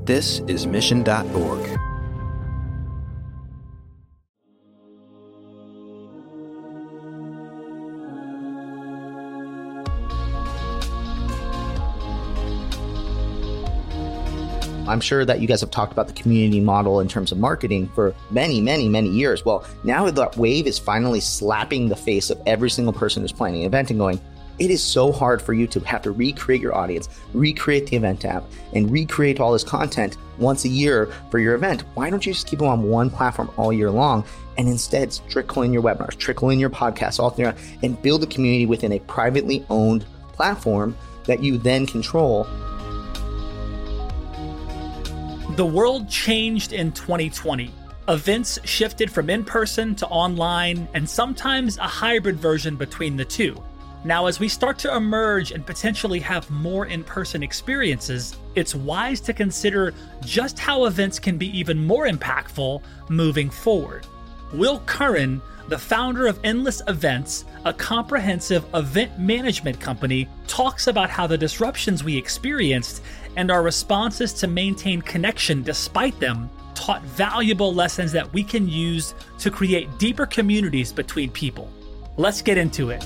This is Mission.org. I'm sure that you guys have talked about the community model in terms of marketing for many, many, many years. Well, now that wave is finally slapping the face of every single person who's planning an event and going, it is so hard for you to have to recreate your audience, recreate the event app, and recreate all this content once a year for your event. Why don't you just keep them on one platform all year long and instead trickle in your webinars, trickle in your podcasts all throughout, and build a community within a privately owned platform that you then control? The world changed in 2020. Events shifted from in-person to online, and sometimes a hybrid version between the two. Now, as we start to emerge and potentially have more in-person experiences, it's wise to consider just how events can be even more impactful moving forward. Will Curran, the founder of Endless Events, a comprehensive event management company, talks about how the disruptions we experienced and our responses to maintain connection despite them taught valuable lessons that we can use to create deeper communities between people. Let's get into it.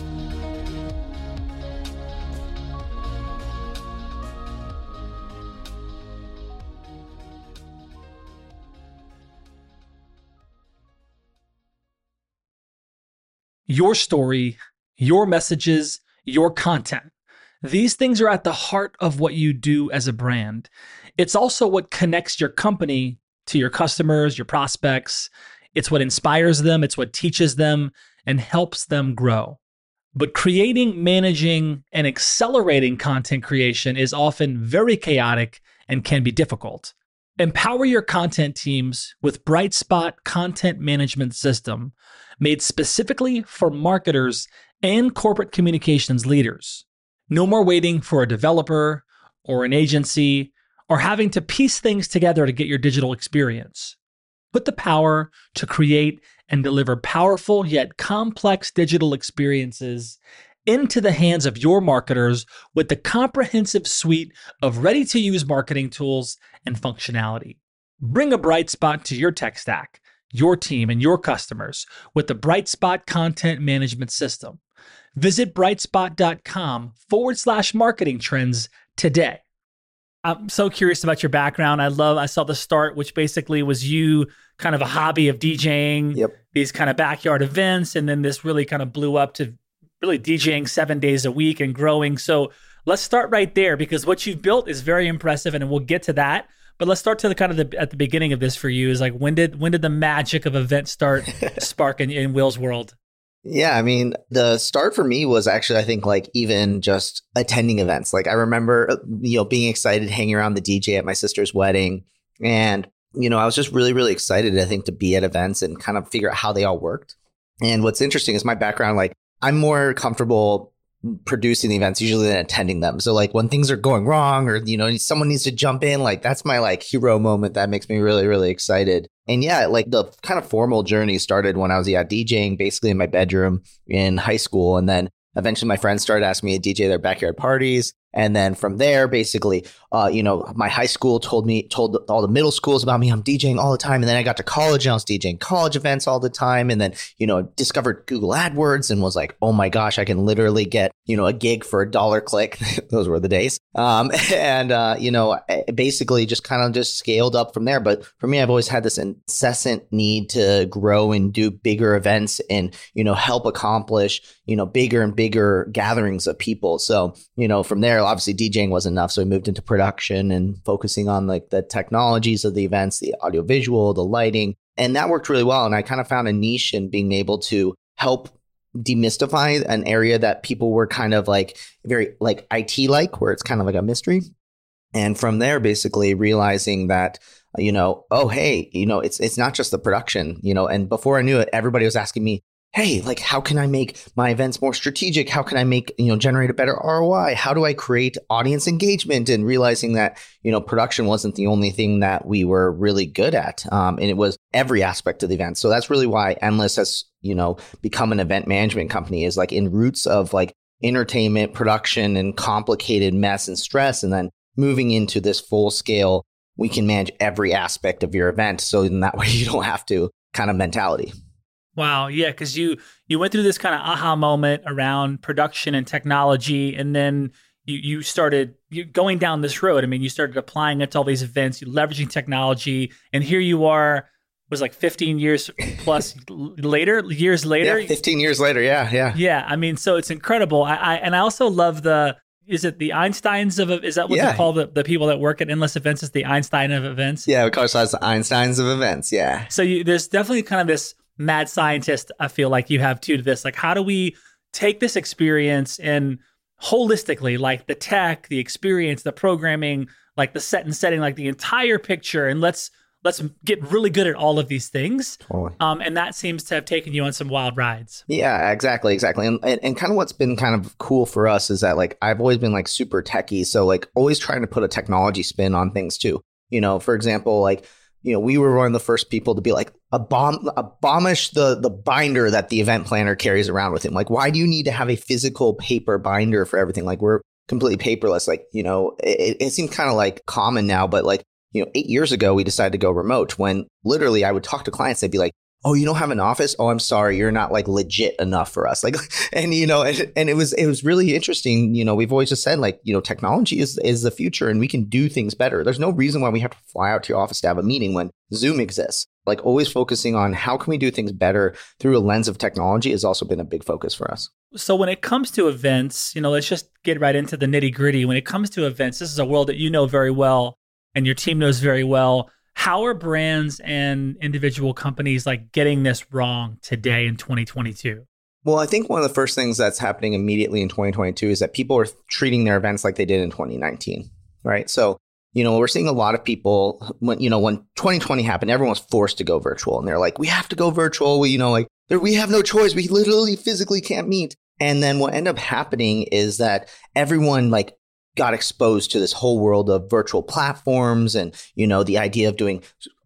Your story, your messages, your content. These things are at the heart of what you do as a brand. It's also what connects your company to your customers, your prospects. It's what inspires them. It's what teaches them and helps them grow. But creating, managing, and accelerating content creation is often very chaotic and can be difficult. Empower your content teams with Brightspot Content Management System, made specifically for marketers and corporate communications leaders. No more waiting for a developer or an agency or having to piece things together to get your digital experience. Put the power to create and deliver powerful yet complex digital experiences into the hands of your marketers with the comprehensive suite of ready-to-use marketing tools and functionality. Bring a bright spot to your tech stack, your team, and your customers with the Brightspot Content Management System. Visit brightspot.com/marketing trends today. I'm so curious about your background. I saw the start, which basically was you kind of a hobby of DJing, these kind of backyard events, and then this really kind of blew up to really DJing 7 days a week and growing. So let's start right there, because what you've built is very impressive, and we'll get to that. But let's start to at the beginning of this for you. Is like, when did the magic of events start spark in Will's world? Yeah, I mean, the start for me was actually, I think, like even just attending events. Like I remember, being excited, hanging around the DJ at my sister's wedding. And, I was just really, really excited, I think, to be at events and kind of figure out how they all worked. And what's interesting is my background, like I'm more comfortable producing the events usually than attending them. So like when things are going wrong or, someone needs to jump in, like that's my like hero moment that makes me really, really excited. And yeah, like the kind of formal journey started when I was DJing basically in my bedroom in high school. And then eventually my friends started asking me to DJ their backyard parties. And then from there, basically, my high school told all the middle schools about me. I'm DJing all the time. And then I got to college and I was DJing college events all the time. And then, discovered Google AdWords and was like, oh my gosh, I can literally get, a gig for $1 click. Those were the days. Basically just kind of just scaled up from there. But for me, I've always had this incessant need to grow and do bigger events and, help accomplish, bigger and bigger gatherings of people. So, from there, obviously DJing wasn't enough. So we moved into production and focusing on like the technologies of the events, the audio visual, the lighting. And that worked really well. And I kind of found a niche in being able to help demystify an area that people were kind of like very like IT-like, where it's kind of like a mystery. And from there, basically realizing that, oh, hey, it's not just the production, and before I knew it, everybody was asking me, hey, like, how can I make my events more strategic? How can I make, generate a better ROI? How do I create audience engagement? And realizing that, production wasn't the only thing that we were really good at. And it was every aspect of the event. So that's really why Endless has, become an event management company, is like in roots of like entertainment, production, and complicated mess and stress. And then moving into this full scale we can manage every aspect of your event. So in that way, you don't have to kind of mentality. Wow. Yeah. Because you went through this kind of aha moment around production and technology, and then you started going down this road. I mean, you started applying it to all these events, you leveraging technology, and here you are, was like 15 years plus years later. Yeah, 15 years later. Yeah. Yeah. I mean, so it's incredible. I also love is it the Einsteins is that what they call the people that work at Endless Events? Is the Einstein of events? Yeah, of course, that's the Einsteins of events. Yeah. So there's definitely kind of this mad scientist, I feel like you have too, to this. Like, how do we take this experience and holistically, like the tech, the experience, the programming, like the set and setting, like the entire picture, and let's get really good at all of these things. Totally. And that seems to have taken you on some wild rides. Yeah, exactly. And kind of what's been kind of cool for us is that like I've always been like super techie. So like always trying to put a technology spin on things too. For example, like, we were one of the first people to be like, abolish the binder that the event planner carries around with him. Like, why do you need to have a physical paper binder for everything? Like, we're completely paperless. Like, it seems kind of like common now, but like, 8 years ago, we decided to go remote when literally I would talk to clients. They'd be like, oh, you don't have an office? Oh, I'm sorry. You're not like legit enough for us. Like, and it was really interesting. We've always just said like, technology is the future and we can do things better. There's no reason why we have to fly out to your office to have a meeting when Zoom exists. Like always focusing on how can we do things better through a lens of technology has also been a big focus for us. So when it comes to events, let's just get right into the nitty gritty. When it comes to events, this is a world that you know very well and your team knows very well. How are brands and individual companies like getting this wrong today in 2022? Well, I think one of the first things that's happening immediately in 2022 is that people are treating their events like they did in 2019, right? So, we're seeing a lot of people when 2020 happened, everyone was forced to go virtual and they're like, we have to go virtual. We have no choice. We literally physically can't meet. And then what ended up happening is that everyone like got exposed to this whole world of virtual platforms and, the idea of doing,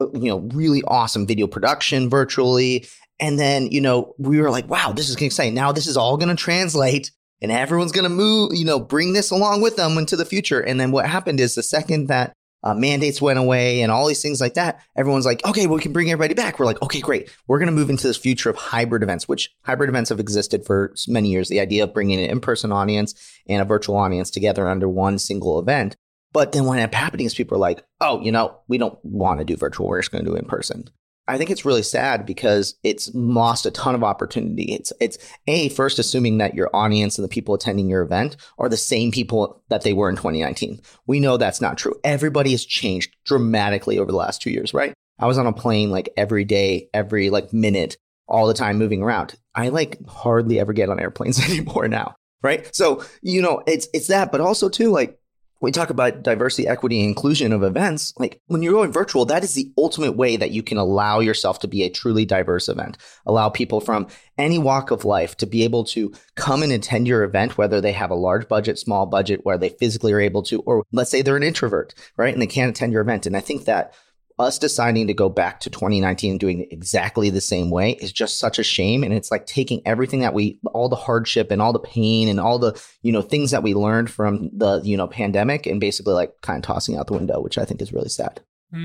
really awesome video production virtually. And then, we were like, wow, this is exciting. Now this is all going to translate and everyone's going to move, bring this along with them into the future. And then what happened is the second that mandates went away and all these things like that, everyone's like, okay, well, we can bring everybody back. We're like, okay, great. We're going to move into this future of hybrid events, which hybrid events have existed for many years. The idea of bringing an in-person audience and a virtual audience together under one single event. But then what ended up happening is people are like, oh, we don't want to do virtual. We're just going to do in person. I think it's really sad because it's lost a ton of opportunity. It's first assuming that your audience and the people attending your event are the same people that they were in 2019. We know that's not true. Everybody has changed dramatically over the last 2 years, right? I was on a plane like every day, every like minute, all the time moving around. I like hardly ever get on airplanes anymore now, right? So, it's that, but also too, like, we talk about diversity, equity, and inclusion of events. Like when you're going virtual, that is the ultimate way that you can allow yourself to be a truly diverse event. Allow people from any walk of life to be able to come and attend your event, whether they have a large budget, small budget, where they physically are able to, or let's say they're an introvert, right? And they can't attend your event. And I think that us deciding to go back to 2019 and doing it exactly the same way is just such a shame. And it's like taking everything that all the hardship and all the pain and all the, things that we learned from the, pandemic and basically like kind of tossing out the window, which I think is really sad.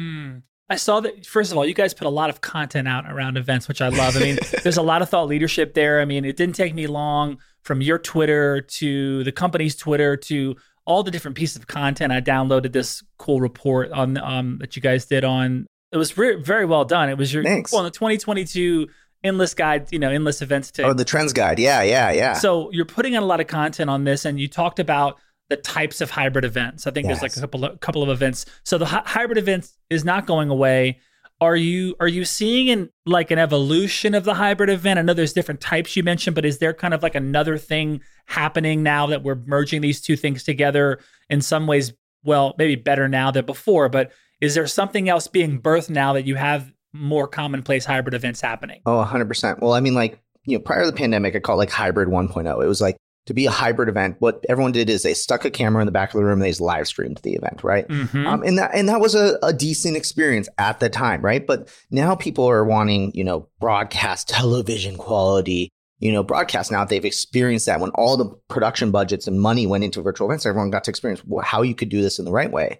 I saw that, first of all, you guys put a lot of content out around events, which I love. I mean, there's a lot of thought leadership there. I mean, it didn't take me long from your Twitter to the company's Twitter to all the different pieces of content. I downloaded this cool report on that you guys did on. It was very well done. It was your Thanks. Well, the 2022 Endless Guide, Endless Events too. Oh, the Trends Guide. Yeah. So you're putting out a lot of content on this, and you talked about the types of hybrid events. I think there's like a couple of events. So the hybrid events is not going away. Are you seeing an evolution of the hybrid event? I know there's different types you mentioned, but is there kind of like another thing happening now that we're merging these two things together in some ways? Well, maybe better now than before, but is there something else being birthed now that you have more commonplace hybrid events happening? Oh, 100%. Well, I mean, prior to the pandemic, I call it like hybrid 1.0. It was like, to be a hybrid event, what everyone did is they stuck a camera in the back of the room and they just live streamed the event, right? Mm-hmm. And that was a decent experience at the time, right? But now people are wanting, broadcast television quality, broadcast. Now they've experienced that when all the production budgets and money went into virtual events, everyone got to experience how you could do this in the right way.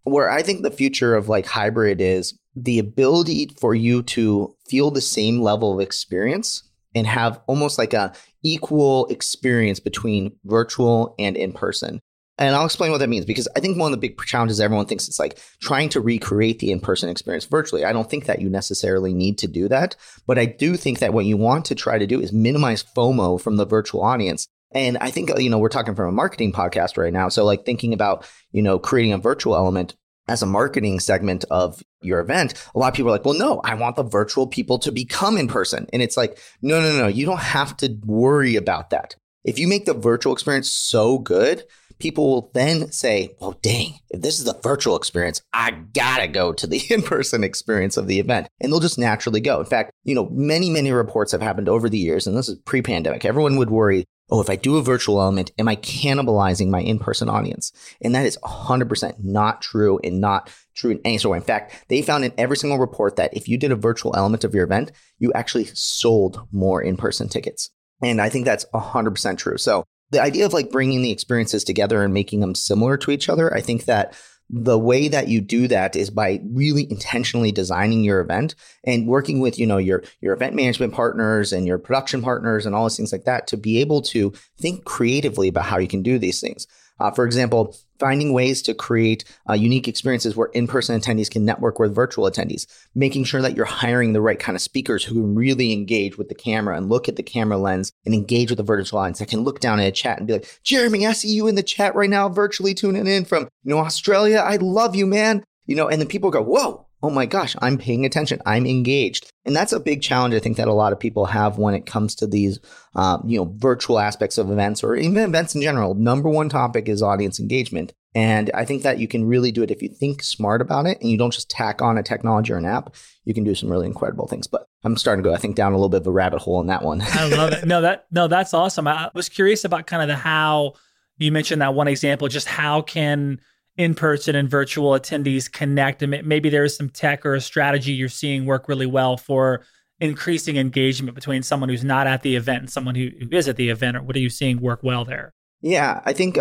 where I think the future of like hybrid is the ability for you to feel the same level of experience and have almost like a equal experience between virtual and in person. And I'll explain what that means, because I think one of the big challenges everyone thinks it's like trying to recreate the in-person experience virtually. I don't think that you necessarily need to do that, but I do think that what you want to try to do is minimize FOMO from the virtual audience. And I think, we're talking from a marketing podcast right now. So like thinking about, creating a virtual element as a marketing segment of your event, a lot of people are like, well, no, I want the virtual people to become in person. And it's like, no, you don't have to worry about that. If you make the virtual experience so good, people will then say, well, dang, if this is the virtual experience, I gotta go to the in-person experience of the event. And they'll just naturally go. In fact, many reports have happened over the years, and this is pre-pandemic. Everyone would worry, oh, if I do a virtual element, am I cannibalizing my in-person audience? And that is 100% not true, and not true in any sort of way. In fact, they found in every single report that if you did a virtual element of your event, you actually sold more in-person tickets. And I think that's 100% true. So the idea of like bringing the experiences together and making them similar to each other, I think that the way that you do that is by really intentionally designing your event and working with, your event management partners and your production partners and all those things like that to be able to think creatively about how you can do these things. For example, finding ways to create unique experiences where in-person attendees can network with virtual attendees, making sure that you're hiring the right kind of speakers who can really engage with the camera and look at the camera lens and engage with the virtual audience. I can look down at a chat and be like, Jeremy, I see you in the chat right now, virtually tuning in from, Australia. I love you, man. And then people go, whoa. Oh my gosh, I'm paying attention. I'm engaged. And that's a big challenge I think that a lot of people have when it comes to these, virtual aspects of events or even events in general. Number one topic is audience engagement. And I think that you can really do it if you think smart about it and you don't just tack on a technology or an app. You can do some really incredible things. But I'm starting to go, I think, down a little bit of a rabbit hole in that one. I love it. No, that's awesome. I was curious about kind of the how you mentioned that one example, just how can in-person and virtual attendees connect, and maybe there's some tech or a strategy you're seeing work really well for increasing engagement between someone who's not at the event and someone who is at the event, or what are you seeing work well there? Yeah, I think,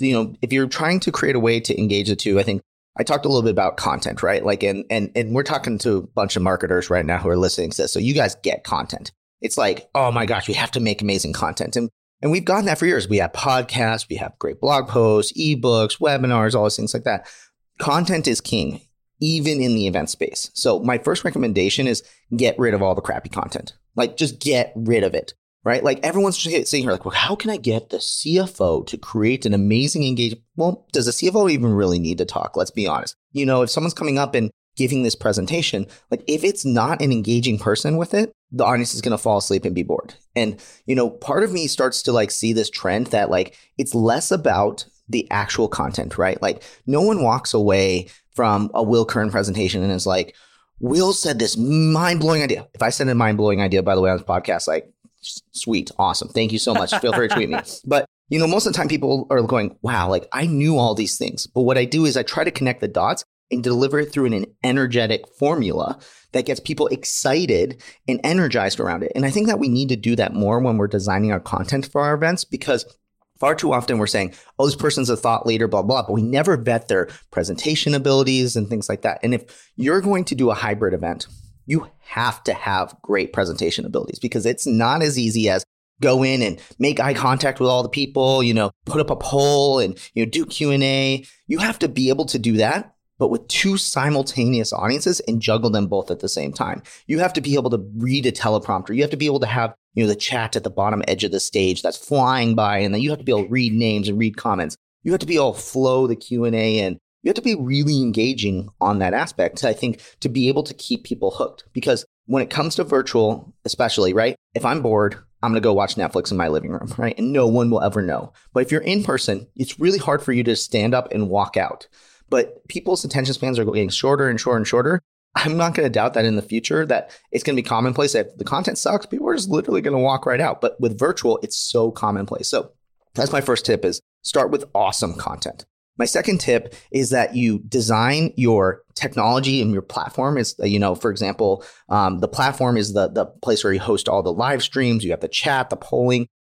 if you're trying to create a way to engage the two, I think I talked a little bit about content, right? Like, and we're talking to a bunch of marketers right now who are listening to this. So you guys get content. It's like, oh my gosh, we have to make amazing content. And we've gotten that for years. We have podcasts, we have great blog posts, ebooks, webinars, all those things like that. Content is king, even in the event space. So my first recommendation is get rid of all the crappy content. Like, just get rid of it, right? Like, everyone's sitting here like, well, how can I get the CFO to create an amazing engagement? Well, does the CFO even really need to talk? Let's be honest. If someone's coming up and giving this presentation, like, if it's not an engaging person with it, the audience is going to fall asleep and be bored. And, part of me starts to like see this trend that like, it's less about the actual content, right? Like, no one walks away from a Will Kern presentation and is like, Will said this mind-blowing idea. If I said a mind-blowing idea, by the way, on this podcast, like, sweet, awesome. Thank you so much. Feel free to tweet me. But, most of the time people are going, wow, like, I knew all these things. But what I do is I try to connect the dots and deliver it through an energetic formula that gets people excited and energized around it. And I think that we need to do that more when we're designing our content for our events, because far too often we're saying, oh, this person's a thought leader, blah, blah, but we never vet their presentation abilities and things like that. And if you're going to do a hybrid event, you have to have great presentation abilities, because it's not as easy as go in and make eye contact with all the people, put up a poll and, do Q&A. You have to be able to do that, but with two simultaneous audiences, and juggle them both at the same time. You have to be able to read a teleprompter. You have to be able to have, the chat at the bottom edge of the stage that's flying by, and then you have to be able to read names and read comments. You have to be able to flow the Q&A in. You have to be really engaging on that aspect, I think, to be able to keep people hooked. Because when it comes to virtual, especially, right? If I'm bored, I'm going to go watch Netflix in my living room, right? And no one will ever know. But if you're in person, it's really hard for you to stand up and walk out. But people's attention spans are getting shorter and shorter and shorter. I'm not going to doubt that in the future that it's going to be commonplace that if the content sucks, people are just literally going to walk right out. But with virtual, it's so commonplace. So that's my first tip, is start with awesome content. My second tip is that you design your technology and your platform is, for example, the platform is the place where you host all the live streams. You have the chat, the polling.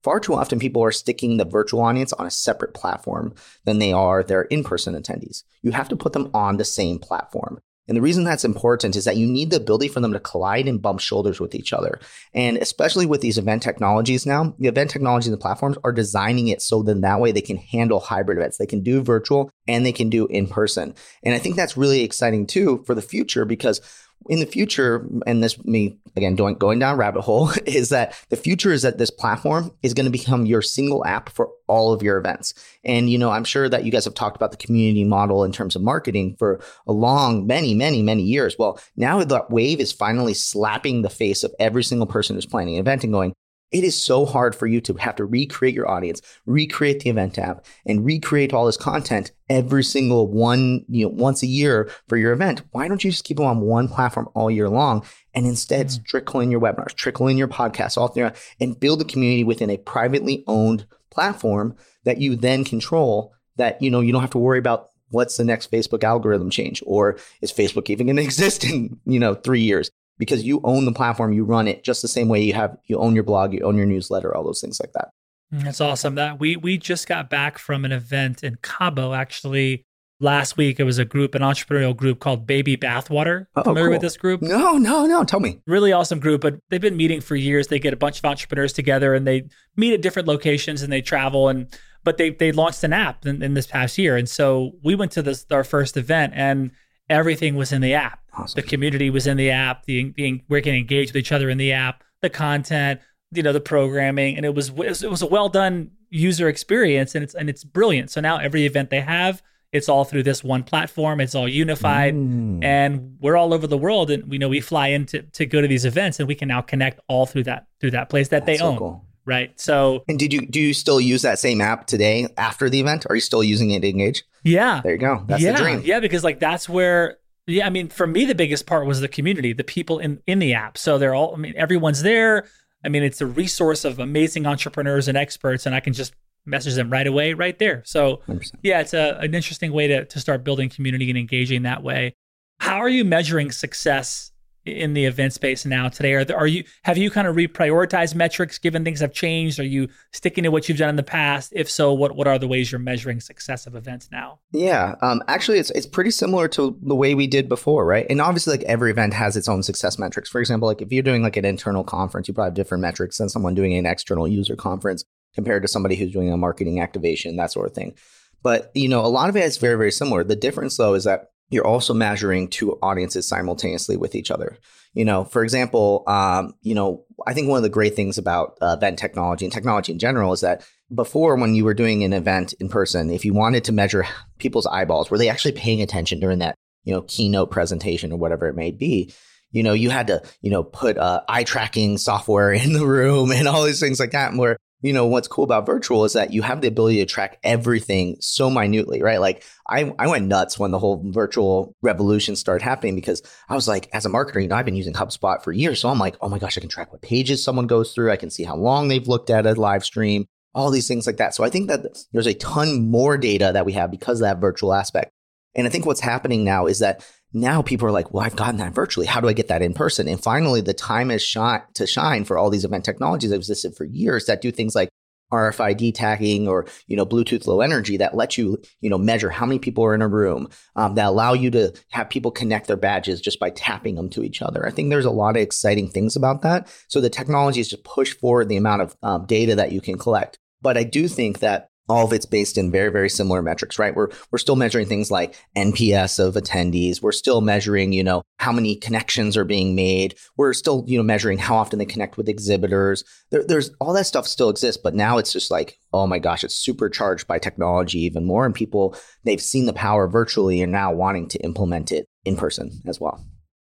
far too often people are sticking the virtual audience on a separate platform than they are their in-person attendees. You have to put them on the same platform. And the reason that's important is that you need the ability for them to collide and bump shoulders with each other. And especially with these event technologies now, the event technologies and the platforms are designing it so then that way they can handle hybrid events. They can do virtual and they can do in person. And I think that's really exciting too for the future, because in the future, and this me again going down a rabbit hole, is that the future is that this platform is going to become your single app for all of your events. And I'm sure that you guys have talked about the community model in terms of marketing for a long, many years. Well, now that wave is finally slapping the face of every single person who's planning an event and going, it is so hard for you to have to recreate your audience, recreate the event app, and recreate all this content every single once a year for your event. Why don't you just keep them on one platform all year long and instead trickle in your webinars, trickle in your podcasts, all through, and build a community within a privately owned platform that you then control, that you don't have to worry about what's the next Facebook algorithm change, or is Facebook even going to exist in 3 years? Because you own the platform, you run it just the same way you own your blog, you own your newsletter, all those things like that. That's awesome. That we just got back from an event in Cabo, actually. Last week, it was an entrepreneurial group called Baby Bathwater. Familiar with this group? No. Tell me. Really awesome group, but they've been meeting for years. They get a bunch of entrepreneurs together and they meet at different locations and they travel. But they launched an app in this past year. And so we went to our first event and everything was in the app. Awesome. The community was in the app. We can engage with each other in the app. The content, the programming, and it was a well done user experience, and it's brilliant. So now every event they have, it's all through this one platform. It's all unified, and we're all over the world. And we fly in to go to these events, and we can now connect all through that place that they own. Cool. Right. So, and do you still use that same app today after the event? Are you still using it to engage? Yeah. There you go. That's the dream. Yeah, because that's where. Yeah, for me, the biggest part was the community, the people in the app. So they're all. Everyone's there. It's a resource of amazing entrepreneurs and experts, and I can just message them right away, right there. So 100%. Yeah, it's an interesting way to start building community and engaging that way. How are you measuring success in the event space now today? Have you kind of reprioritized metrics given things have changed? Are you sticking to what you've done in the past? If so, what are the ways you're measuring success of events now? Yeah, actually, it's pretty similar to the way we did before, right? And obviously, every event has its own success metrics. For example, if you're doing an internal conference, you probably have different metrics than someone doing an external user conference compared to somebody who's doing a marketing activation, that sort of thing. But a lot of it is very, very similar. The difference, though, is that you're also measuring two audiences simultaneously with each other. For example, I think one of the great things about event technology and technology in general is that before, when you were doing an event in person, if you wanted to measure people's eyeballs, were they actually paying attention during that, keynote presentation or whatever it may be, you had to, put eye tracking software in the room and all these things like that. And where what's cool about virtual is that you have the ability to track everything so minutely, right? I went nuts when the whole virtual revolution started happening, because I was like, as a marketer, I've been using HubSpot for years. So I'm like, oh my gosh, I can track what pages someone goes through. I can see how long they've looked at a live stream, all these things like that. So I think that there's a ton more data that we have because of that virtual aspect. And I think what's happening now is that now people are like, well, I've gotten that virtually. How do I get that in person? And finally, the time is to shine for all these event technologies that existed for years that do things like RFID tagging or, Bluetooth Low Energy that let you, measure how many people are in a room, that allow you to have people connect their badges just by tapping them to each other. I think there's a lot of exciting things about that. So the technology is just push forward the amount of data that you can collect. But I do think that all of it's based in very, very similar metrics, right? We're still measuring things like NPS of attendees. We're still measuring, how many connections are being made. We're still, measuring how often they connect with exhibitors. There's all that stuff still exists, but now it's just like, oh my gosh, it's supercharged by technology even more. And people, they've seen the power virtually and now wanting to implement it in person as well.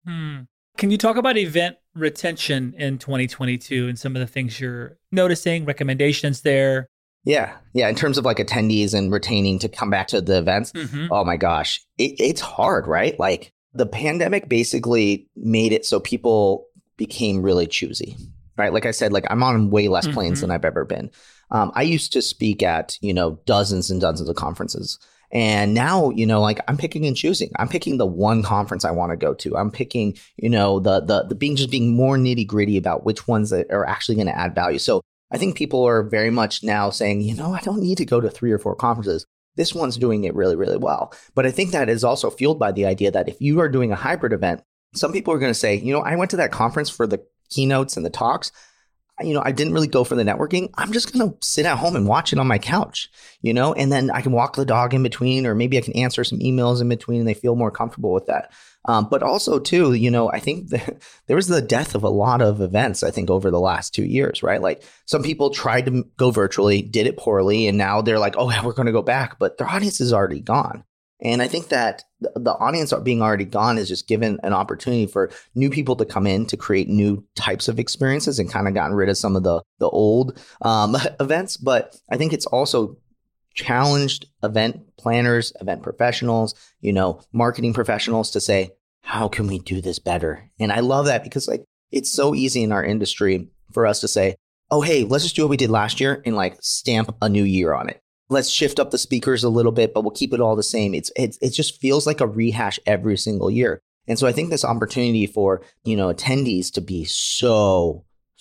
Can you talk about event retention in 2022 and some of the things you're noticing, recommendations there? Yeah. In terms of attendees and retaining to come back to the events, oh my gosh, it's hard, right? The pandemic basically made it so people became really choosy, right? Like I said, I'm on way less planes than I've ever been. I used to speak at, dozens and dozens of conferences. And now, I'm picking and choosing. I'm picking the one conference I want to go to. I'm picking, the being more nitty gritty about which ones that are actually going to add value. So I think people are very much now saying, I don't need to go to 3 or 4 conferences. This one's doing it really, really well. But I think that is also fueled by the idea that if you are doing a hybrid event, some people are going to say, I went to that conference for the keynotes and the talks. I didn't really go for the networking. I'm just going to sit at home and watch it on my couch, and then I can walk the dog in between, or maybe I can answer some emails in between, and they feel more comfortable with that. But also too, I think there was the death of a lot of events, I think, over the last 2 years, right? Like some people tried to go virtually, did it poorly, and now they're like, oh, yeah, we're going to go back, but their audience is already gone. And I think that the audience being already gone is just given an opportunity for new people to come in to create new types of experiences and kind of gotten rid of some of the old events. But I think it's also challenged event planners, event professionals, marketing professionals to say, how can we do this better? And I love that because it's so easy in our industry for us to say, oh, hey, let's just do what we did last year and stamp a new year on it. Let's shift up the speakers a little bit, but we'll keep it all the same. It just feels like a rehash every single year. And so I think this opportunity for, attendees to be so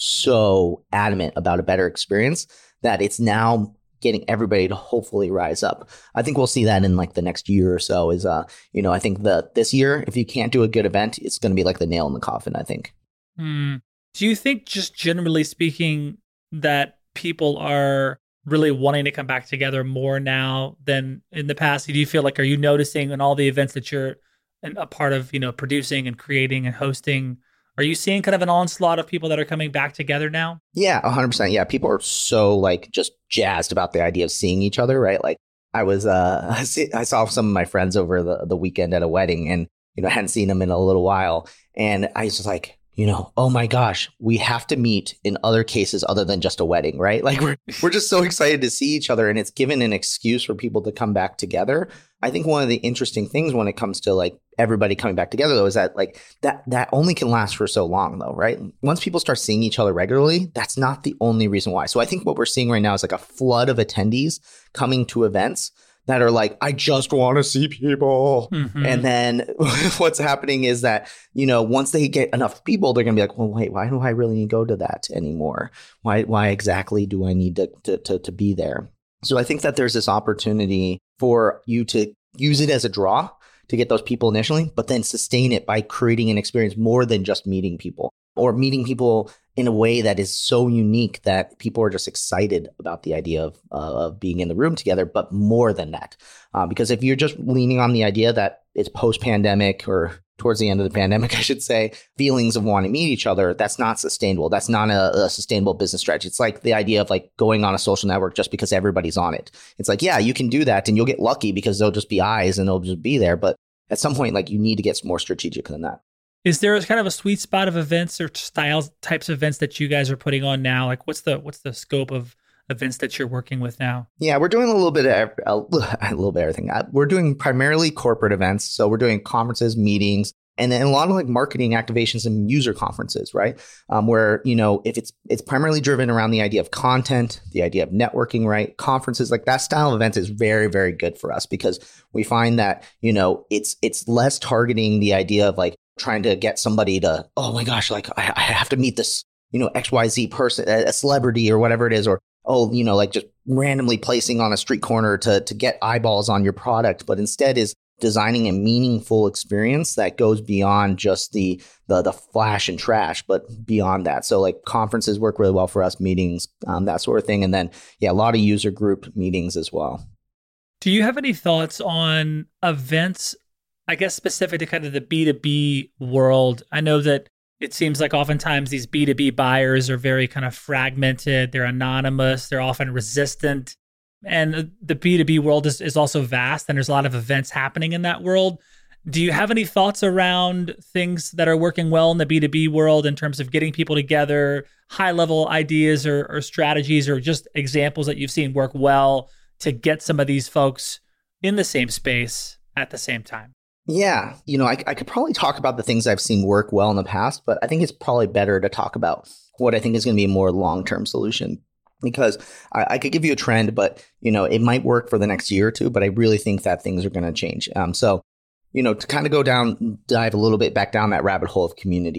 adamant about a better experience that it's now getting everybody to hopefully rise up. I think we'll see that in the next year or so is, I think this year, if you can't do a good event, it's going to be like the nail in the coffin, I think. Do you think just generally speaking that people are really wanting to come back together more now than in the past? Do you feel are you noticing in all the events that you're a part of, producing and creating and hosting, are you seeing kind of an onslaught of people that are coming back together now? Yeah, 100%. Yeah, people are so just jazzed about the idea of seeing each other, right? I was, I saw some of my friends over the weekend at a wedding and, I hadn't seen them in a little while. And I was just like, oh my gosh, we have to meet in other cases other than just a wedding, right? We're just so excited to see each other, and it's given an excuse for people to come back together. I think one of the interesting things when it comes to everybody coming back together though is that that only can last for so long though, right? Once people start seeing each other regularly, that's not the only reason why. So I think what we're seeing right now is a flood of attendees coming to events that are I just want to see people. Mm-hmm. And then what's happening is that, once they get enough people, they're going to be well, wait, why do I really need to go to that anymore? Why exactly do I need to be there? So I think that there's this opportunity for you to use it as a draw to get those people initially, but then sustain it by creating an experience more than just meeting people, or meeting people in a way that is so unique that people are just excited about the idea of being in the room together, but more than that. Because if you're just leaning on the idea that it's post-pandemic or towards the end of the pandemic, I should say, feelings of wanting to meet each other, that's not sustainable. That's not a sustainable business strategy. It's the idea of going on a social network just because everybody's on it. It's yeah, you can do that and you'll get lucky because there'll just be eyes and they'll just be there. But at some point, you need to get more strategic than that. Is there kind of a sweet spot of events or types of events that you guys are putting on now? What's the scope of events that you're working with now? Yeah, we're doing a little bit of everything. We're doing primarily corporate events. So we're doing conferences, meetings, and then a lot of marketing activations and user conferences, right? Where, if it's primarily driven around the idea of content, the idea of networking, right? Conferences, that style of event is very, very good for us because we find that, it's less targeting the idea of trying to get somebody to, oh my gosh, I have to meet this, XYZ person, a celebrity or whatever it is, or, just randomly placing on a street corner to get eyeballs on your product, but instead is designing a meaningful experience that goes beyond just the flash and trash, but beyond that. So conferences work really well for us, meetings, that sort of thing. And then, yeah, a lot of user group meetings as well. Do you have any thoughts on events, I guess, specific to kind of the B2B world? I know that it seems oftentimes these B2B buyers are very kind of fragmented. They're anonymous. They're often resistant. And the B2B world is also vast, and there's a lot of events happening in that world. Do you have any thoughts around things that are working well in the B2B world in terms of getting people together, high-level ideas or strategies, or just examples that you've seen work well to get some of these folks in the same space at the same time? Yeah, I could probably talk about the things I've seen work well in the past, but I think it's probably better to talk about what I think is going to be a more long-term solution. Because I could give you a trend, but, it might work for the next year or two, but I really think that things are going to change. So, to kind of dive a little bit back down that rabbit hole of community.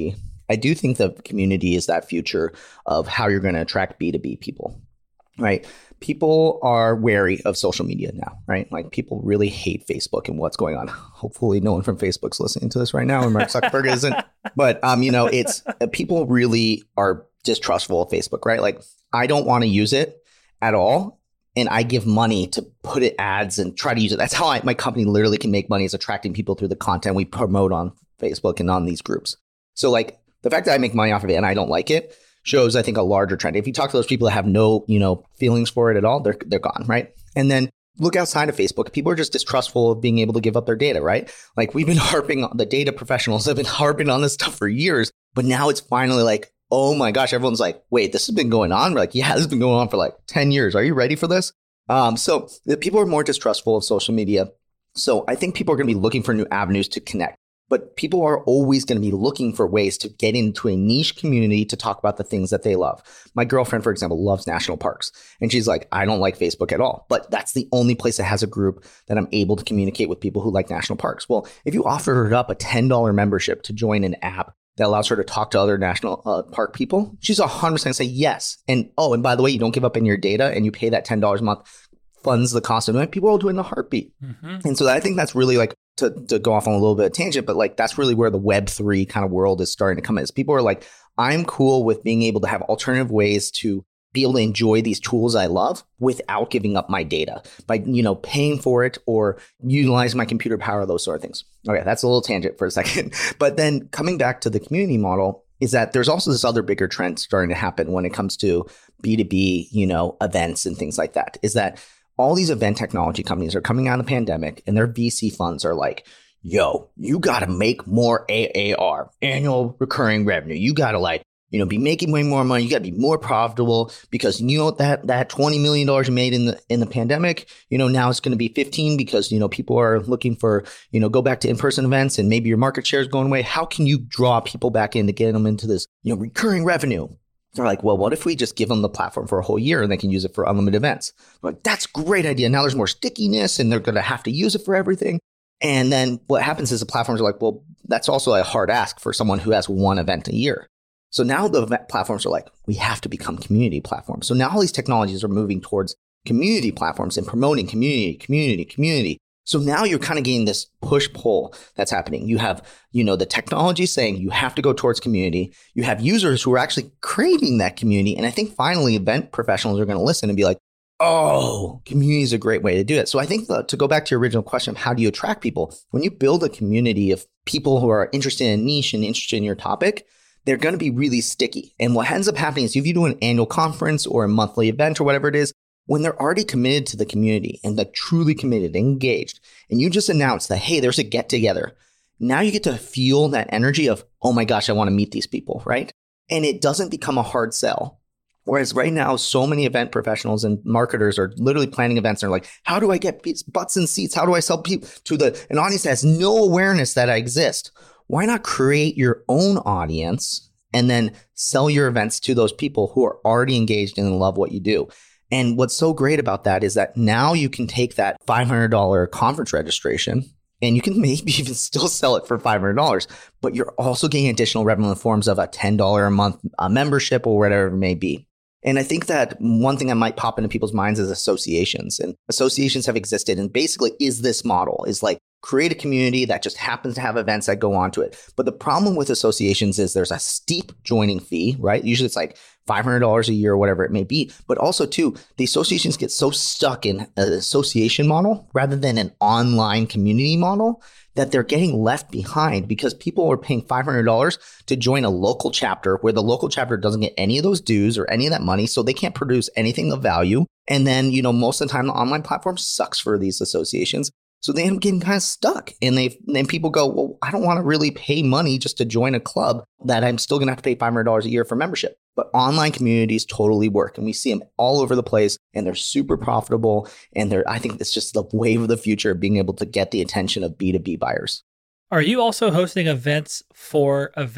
I do think the community is that future of how you're going to attract B2B people, right? People are wary of social media now, right? Like people really hate Facebook and what's going on. Hopefully no one from Facebook's listening to this right now and Mark Zuckerberg isn't. But, it's people really are distrustful of Facebook, right? Like I don't want to use it at all. And I give money to put it ads and try to use it. That's how my company literally can make money, is attracting people through the content we promote on Facebook and on these groups. So like the fact that I make money off of it and I don't like it shows, I think, a larger trend. If you talk to those people that have no, feelings for it at all, they're gone, right? And then look outside of Facebook. People are just distrustful of being able to give up their data, right? Like we've been harping on the data professionals have been harping on this stuff for years, but now it's finally like, oh my gosh, everyone's like, wait, this has been going on? We're like, yeah, this has been going on for like 10 years. Are you ready for this? So the people are more distrustful of social media. So I think people are going to be looking for new avenues to connect. But people are always going to be looking for ways to get into a niche community to talk about the things that they love. My girlfriend, for example, loves national parks. And she's like, I don't like Facebook at all. But that's the only place that has a group that I'm able to communicate with people who like national parks. Well, if you offered her up a $10 membership to join an app that allows her to talk to other national park people, she's 100% say yes. And by the way, you don't give up any of your data and you pay that $10 a month, funds the cost of it. People will do it in a heartbeat. Mm-hmm. And so I think that's really like, to go off on a little bit of tangent, but like that's really where the Web3 kind of world is starting to come in. Is people are like, I'm cool with being able to have alternative ways to be able to enjoy these tools I love without giving up my data by, paying for it or utilizing my computer power, those sort of things. Okay, that's a little tangent for a second. But then coming back to the community model is that there's also this other bigger trend starting to happen when it comes to B2B, events and things like that, is that all these event technology companies are coming out of the pandemic and their VC funds are like, yo, you got to make more ARR, annual recurring revenue. You got to be making way more money. You got to be more profitable because that $20 million you made in the pandemic, now it's going to be 15 because, people are looking for, go back to in-person events and maybe your market share is going away. How can you draw people back in to get them into this, recurring revenue? They're like, well, what if we just give them the platform for a whole year and they can use it for unlimited events? I'm like, that's a great idea. Now there's more stickiness and they're going to have to use it for everything. And then what happens is the platforms are like, well, that's also a hard ask for someone who has one event a year. So now the platforms are like, we have to become community platforms. So now all these technologies are moving towards community platforms and promoting community. So now you're kind of getting this push-pull that's happening. You have, the technology saying you have to go towards community. You have users who are actually craving that community. And I think finally event professionals are going to listen and be like, oh, community is a great way to do it. So I think to go back to your original question of how do you attract people, when you build a community of people who are interested in niche and interested in your topic, they're going to be really sticky. And what ends up happening is if you do an annual conference or a monthly event or whatever it is, when they're already committed to the community and they're truly committed, engaged, and you just announce that, hey, there's a get together, now you get to feel that energy of, oh my gosh, I want to meet these people, right? And it doesn't become a hard sell. Whereas right now, so many event professionals and marketers are literally planning events. And they're like, how do I get butts in seats? How do I sell people to an audience that has no awareness that I exist? Why not create your own audience and then sell your events to those people who are already engaged and love what you do? And what's so great about that is that now you can take that $500 conference registration and you can maybe even still sell it for $500, but you're also getting additional revenue in the forms of a $10 a month membership or whatever it may be. And I think that one thing that might pop into people's minds is associations. And associations have existed. And basically is this model is like create a community that just happens to have events that go onto it. But the problem with associations is there's a steep joining fee, right? Usually it's like $500 a year or whatever it may be. But also too, the associations get so stuck in an association model rather than an online community model that they're getting left behind because people are paying $500 to join a local chapter where the local chapter doesn't get any of those dues or any of that money. So they can't produce anything of value. And then, most of the time the online platform sucks for these associations. So they end up getting kind of stuck. And then people go, well, I don't want to really pay money just to join a club that I'm still going to have to pay $500 a year for membership. But online communities totally work. And we see them all over the place and they're super profitable. And I think it's just the wave of the future of being able to get the attention of B2B buyers. Are you also hosting events for event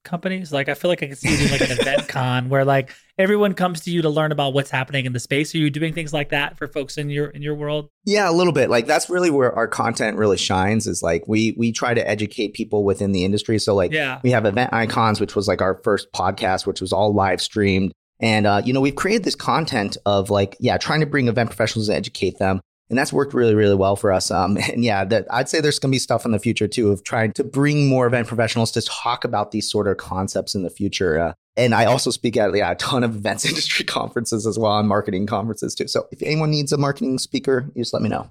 companies? Like, I feel like I could see you doing like an event con where like everyone comes to you to learn about what's happening in the space. Are you doing things like that for folks in your world? Yeah, a little bit. Like that's really where our content really shines is like we try to educate people within the industry. So like we have Event Icons, which was like our first podcast, which was all live streamed. And, we've created this content of like, trying to bring event professionals and educate them. And that's worked really, really well for us. I'd say there's going to be stuff in the future too of trying to bring more event professionals to talk about these sort of concepts in the future. And I also speak at a ton of events industry conferences as well and marketing conferences too. So if anyone needs a marketing speaker, you just let me know.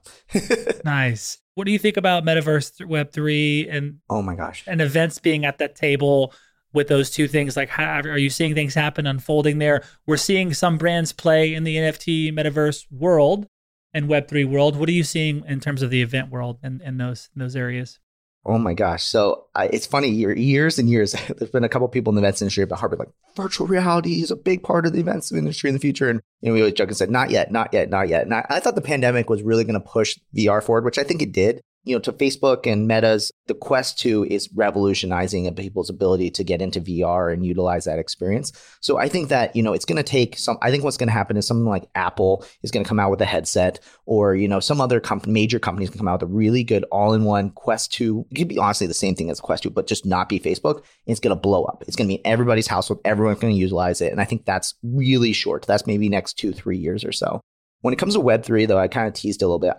Nice. What do you think about Metaverse, Web3, and oh my gosh, and events being at that table with those two things? Like, how are you seeing things happen, unfolding there? We're seeing some brands play in the NFT Metaverse world and Web3 world. What are you seeing in terms of the event world and those areas? Oh my gosh. So it's funny, years and years, there's been a couple of people in the events industry about Harvard, like virtual reality is a big part of the events industry in the future. And we always joke and said, not yet, not yet, not yet. And I thought the pandemic was really going to push VR forward, which I think it did. To Facebook and Meta's, the Quest 2 is revolutionizing people's ability to get into VR and utilize that experience. So I think that, it's going to take I think what's going to happen is something like Apple is going to come out with a headset or, some other major companies can come out with a really good all-in-one Quest 2. It could be honestly the same thing as Quest 2, but just not be Facebook. And it's going to blow up. It's going to be in everybody's household. Everyone's going to utilize it. And I think that's really short. That's maybe next 2-3 years or so. When it comes to Web3, though, I kind of teased a little bit.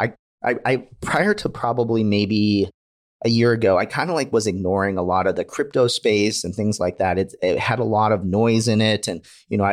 I prior to probably maybe a year ago, I kind of like was ignoring a lot of the crypto space and things like that. It had a lot of noise in it. And,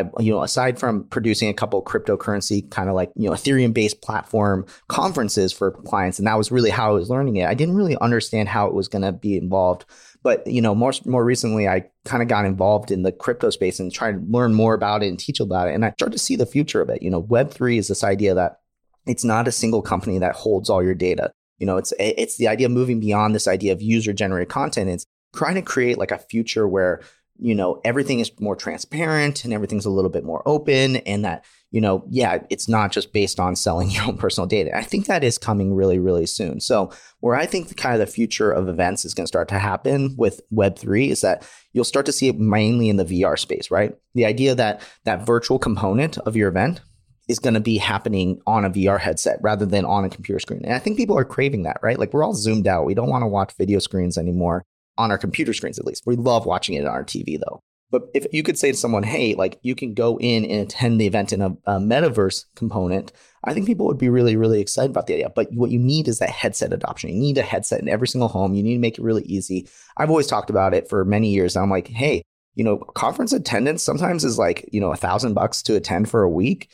aside from producing a couple of cryptocurrency kind of like, Ethereum based platform conferences for clients, and that was really how I was learning it. I didn't really understand how it was going to be involved. But, more recently, I kind of got involved in the crypto space and tried to learn more about it and teach about it. And I started to see the future of it. Web3 is this idea that it's not a single company that holds all your data. It's the idea of moving beyond this idea of user generated content. It's trying to create like a future where, everything is more transparent and everything's a little bit more open and that, it's not just based on selling your own personal data. I think that is coming really, really soon. So where I think the future of events is going to start to happen with Web3 is that you'll start to see it mainly in the VR space, right? The idea that that virtual component of your event is going to be happening on a VR headset rather than on a computer screen. And I think people are craving that, right? Like we're all zoomed out. We don't want to watch video screens anymore on our computer screens, at least. We love watching it on our TV though. But if you could say to someone, hey, like you can go in and attend the event in a metaverse component, I think people would be really, really excited about the idea. But what you need is that headset adoption. You need a headset in every single home. You need to make it really easy. I've always talked about it for many years. I'm like, hey, conference attendance sometimes is like, $1,000 to attend for a week.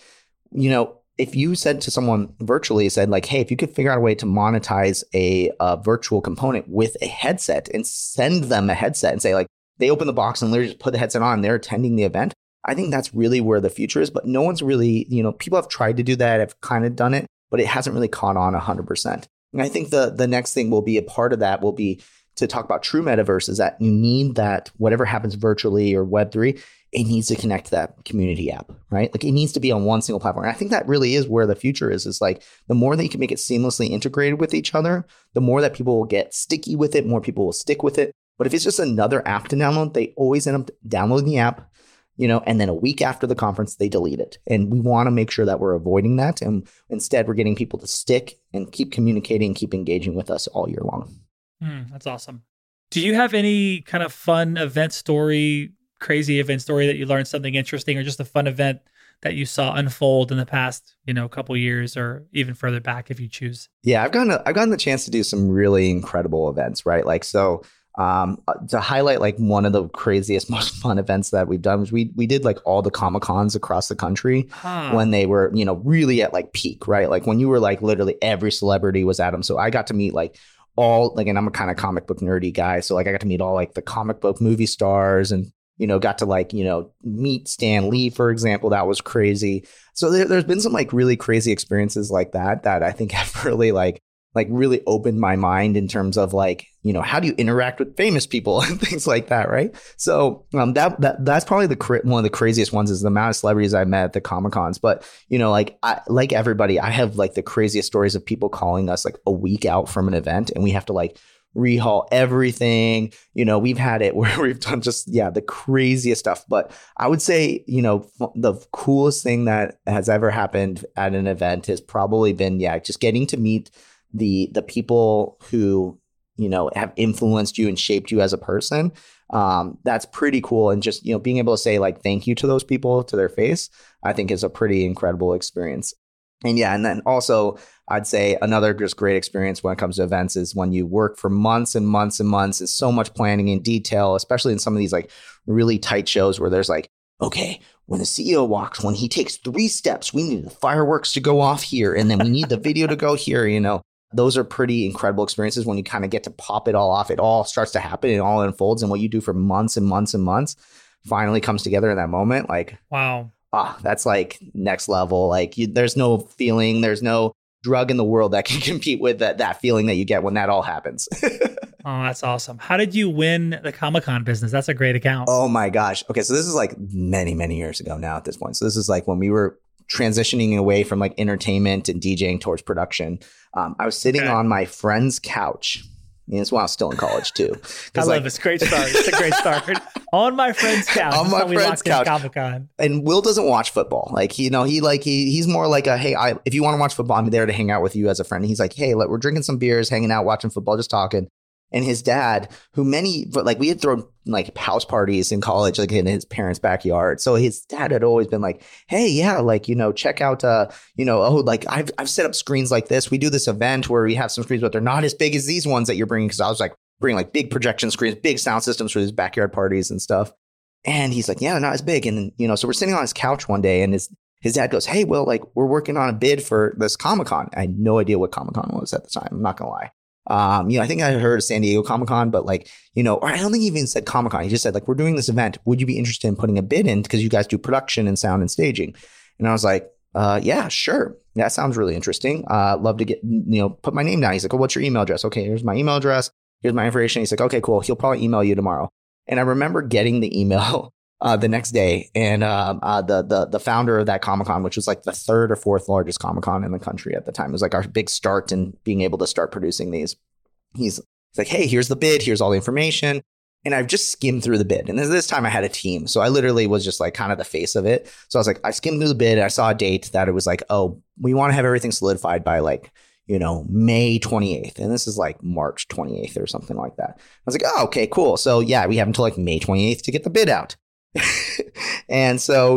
If you said to someone virtually, said like, hey, if you could figure out a way to monetize a virtual component with a headset and send them a headset and say like, they open the box and literally just put the headset on and they're attending the event. I think that's really where the future is, but no one's really, people have tried to do that, have kind of done it, but it hasn't really caught on 100%. And I think the next thing will be a part of that will be to talk about true metaverse is that you need that whatever happens virtually or Web3, it needs to connect to that community app, right? Like it needs to be on one single platform. And I think that really is where the future is like the more that you can make it seamlessly integrated with each other, the more that people will get sticky with it, more people will stick with it. But if it's just another app to download, they always end up downloading the app, and then a week after the conference, they delete it. And we want to make sure that we're avoiding that. And instead, we're getting people to stick and keep communicating, keep engaging with us all year long. That's awesome. Do you have any kind of fun event story, crazy event story that you learned something interesting or just a fun event that you saw unfold in the past, couple years or even further back if you choose? Yeah, I've gotten the chance to do some really incredible events, right? Like, so to highlight like one of the craziest, most fun events that we've done was we did like all the Comic-Cons across the country when they were, really at like peak, right? Like when you were like literally every celebrity was at them. So I got to meet like all like, and I'm a kind of comic book nerdy guy. So like I got to meet all like the comic book movie stars and, got to like, meet Stan Lee, for example. That was crazy. So there's been some like really crazy experiences like that I think have really like really opened my mind in terms of like, how do you interact with famous people and things like that, right? So that's probably one of the craziest ones is the amount of celebrities I met at the Comic-Cons. But, like everybody, I have like the craziest stories of people calling us like a week out from an event and we have to like rehaul everything. We've had it where we've done just, the craziest stuff. But I would say, the coolest thing that has ever happened at an event has probably been, just getting to meet the people who, have influenced you and shaped you as a person. That's pretty cool. And just, being able to say like, thank you to those people to their face, I think is a pretty incredible experience. And and then also I'd say another just great experience when it comes to events is when you work for months and months and months. It's so much planning in detail, especially in some of these like really tight shows where there's like, okay, when the CEO walks, when he takes 3 steps, we need the fireworks to go off here. And then we need the video to go here, Those are pretty incredible experiences when you kind of get to pop it all off. It all starts to happen. It all unfolds. And what you do for months and months and months finally comes together in that moment. Like, wow. That's like next level. Like there's no feeling, there's no drug in the world that can compete with that feeling that you get when that all happens. Oh, that's awesome. How did you win the Comic-Con business? That's a great account. Oh my gosh. Okay. So this is like many, many years ago now at this point. So this is like when we were transitioning away from like entertainment and DJing towards production. I was sitting on my friend's couch. It's while I was still in college too. I love this. Great start. It's a great start. On my friend's couch. On my friend's couch. Comic-Con. And Will doesn't watch football. Like, he's more like if you want to watch football, I'm there to hang out with you as a friend. And he's like, hey, we're drinking some beers, hanging out, watching football, just talking. And his dad, we had thrown like house parties in college, like in his parents' backyard. So his dad had always been like, hey, check out, I've set up screens like this. We do this event where we have some screens, but they're not as big as these ones that you're bringing. Cause I was like, bringing like big projection screens, big sound systems for these backyard parties and stuff. And he's like, yeah, they're not as big. And so we're sitting on his couch one day and his dad goes, hey, Will, we're working on a bid for this Comic-Con. I had no idea what Comic-Con was at the time. I'm not going to lie. I think I heard of San Diego Comic-Con, but or I don't think he even said Comic-Con. He just said we're doing this event. Would you be interested in putting a bid in? Because you guys do production and sound and staging. And I was like, yeah, sure. That sounds really interesting. Love to get, put my name down. He's like, oh, what's your email address? Okay, here's my email address. Here's my information. He's like, okay, cool. He'll probably email you tomorrow. And I remember getting the email the next day. And the founder of that Comic-Con, which was like the 3rd or 4th largest Comic-Con in the country at the time, it was like our big start in being able to start producing these. He's like, hey, here's the bid. Here's all the information. And I've just skimmed through the bid. And this time I had a team. So I literally was just like kind of the face of it. So I was like, I skimmed through the bid. And I saw a date that it was like, oh, we want to have everything solidified by May 28th. And this is like March 28th or something like that. I was like, oh, okay, cool. So we have until like May 28th to get the bid out. And so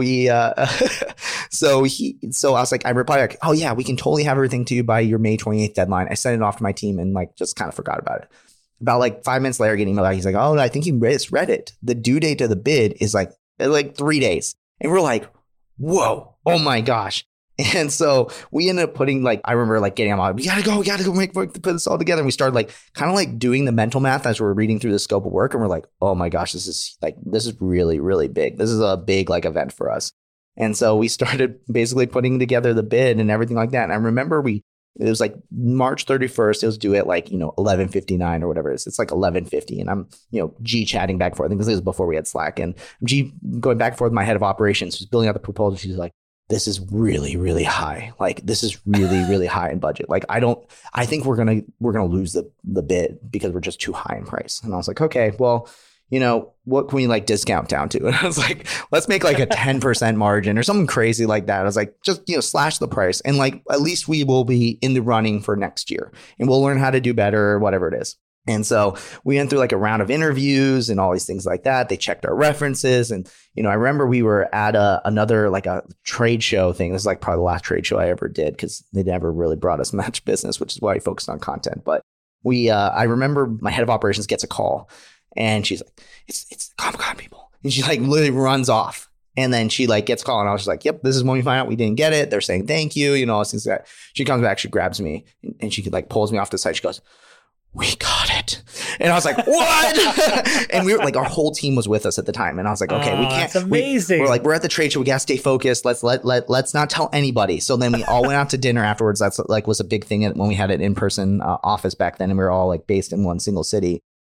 so I was like, I replied like, oh yeah, we can totally have everything to you by your May 28th deadline. I sent it off to my team and just kind of forgot about it. About like 5 minutes later, getting email out, he's like, oh, I think you read it. The due date of the bid is like 3 days. And we're like, whoa, oh my gosh. And so we ended up putting I remember getting on, we gotta go put this all together. And we started kind of doing the mental math as we're reading through the scope of work. And we're like, oh my gosh, this is really, really big. This is a big event for us. And so we started basically putting together the bid and everything like that. And I remember it was March 31st. It was due at 11:59 or whatever it is. It's 11:50. And I'm, G chatting back and forth. I think this was before we had Slack. And G going back and forth with my head of operations, who's building out the proposal. She's like, this is really, really high. This is really, really high in budget. I think we're going to lose the bid because we're just too high in price. And I was like, okay, well, what can we discount down to? And I was like, let's make a 10% margin or something crazy like that. I was like, just, slash the price. And at least we will be in the running for next year and we'll learn how to do better or whatever it is. And so we went through a round of interviews and all these things like that. They checked our references. And, I remember we were at another a trade show thing. This is probably the last trade show I ever did because they never really brought us much business, which is why we focused on content. But I remember my head of operations gets a call and she's like, it's Comic-Con people. And she literally runs off. And then she gets a call and I was just like, yep, this is when we find out we didn't get it. They're saying thank you, all these things like that. She comes back, she grabs me and she pulls me off the side. She goes, we got it. And I was like, what? And we were our whole team was with us at the time. And I was like, okay, we can't. That's amazing. We're at the trade show. We got to stay focused. Let's not tell anybody. So then we all went out to dinner afterwards. That's was a big thing when we had an in-person office back then. And we were all based in one single city.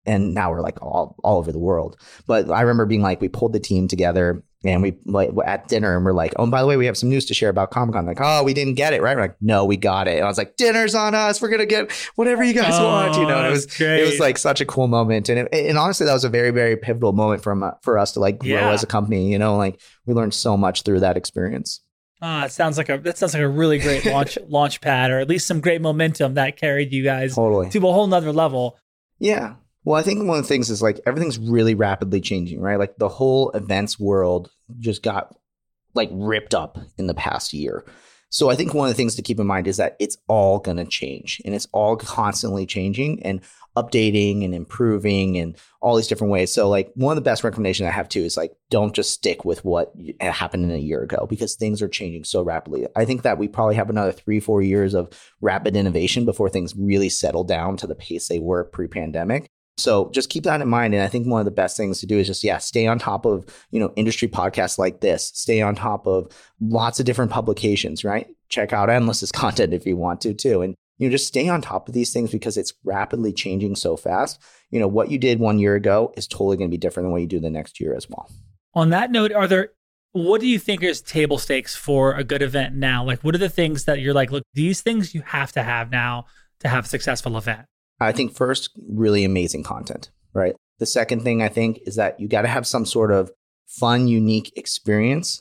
and now we're like all over the world. But I remember being like, we pulled the team together and we like at dinner and we're like, oh, and by the way, we have some news to share about Comic-Con. Like, oh, we didn't get it, right? We're like, no, we got it. And I was like, dinner's on us. We're going to get whatever you guys want, you know, and it was like such a cool moment. And honestly, that was a very, very pivotal moment for us to like grow as a company, you know, like we learned so much through that experience. That sounds like a really great launch pad, or at least some great momentum that carried you guys to a whole nother level. Yeah. Well, I think one of the things is like everything's really rapidly changing, right? Like the whole events world just got like ripped up in the past year. So I think one of the things to keep in mind is that it's all going to change, and it's all constantly changing and updating and improving and all these different ways. So like one of the best recommendations I have too is like, don't just stick with what happened in a year ago, because things are changing so rapidly. I think that we probably have another 3-4 years of rapid innovation before things really settle down to the pace they were pre-pandemic. So just keep that in mind. And I think one of the best things to do is just, stay on top of, industry podcasts like this, stay on top of lots of different publications, right? Check out Endless's content if you want to too. And, just stay on top of these things because it's rapidly changing so fast. What you did 1 year ago is totally going to be different than what you do the next year as well. On that note, what do you think is table stakes for a good event now? Like, what are the things that you're like, look, these things you have to have now to have a successful event? I think first, really amazing content, right? The second thing I think is that you got to have some sort of fun, unique experience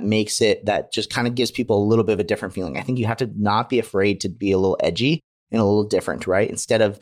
that just kind of gives people a little bit of a different feeling. I think you have to not be afraid to be a little edgy and a little different, right? Instead of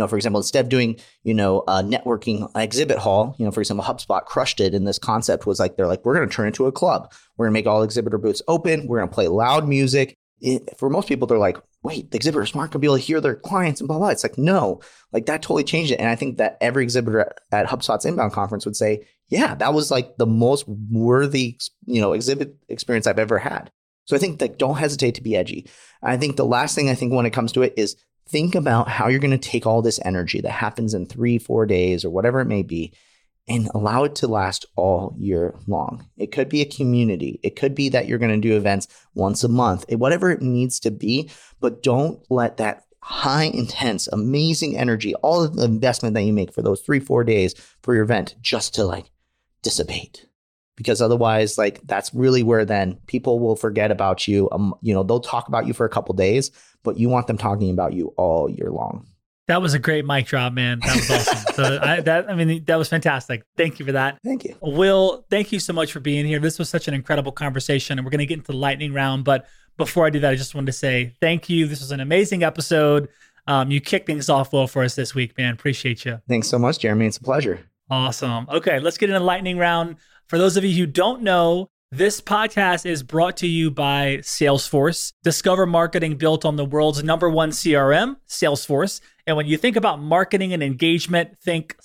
doing, a networking exhibit hall, for example, HubSpot crushed it. And this concept was like, they're like, we're going to turn it into a club. We're going to make all exhibitor booths open. We're going to play loud music. For most people, they're like, wait, the exhibitors aren't going to be able to hear their clients and blah, blah. It's like, no, like that totally changed it. And I think that every exhibitor at HubSpot's Inbound conference would say, yeah, that was like the most worthy, exhibit experience I've ever had. So I think that don't hesitate to be edgy. I think the last thing I think when it comes to it is think about how you're going to take all this energy that happens in 3-4 days or whatever it may be and allow it to last all year long. It could be a community. It could be that you're going to do events once a month, whatever it needs to be, but don't let that high, intense, amazing energy, all of the investment that you make for those 3-4 days for your event just to like dissipate. Because otherwise, like that's really where then people will forget about you. They'll talk about you for a couple days, but you want them talking about you all year long. That was a great mic drop, man. That was awesome. That was fantastic. Thank you for that. Thank you. Will, thank you so much for being here. This was such an incredible conversation, and we're going to get into the lightning round. But before I do that, I just wanted to say thank you. This was an amazing episode. You kicked things off well for us this week, man. Appreciate you. Thanks so much, Jeremy. It's a pleasure. Awesome. Okay, let's get into the lightning round. For those of you who don't know, this podcast is brought to you by Salesforce. Discover marketing built on the world's #1 CRM, Salesforce. And when you think about marketing and engagement, think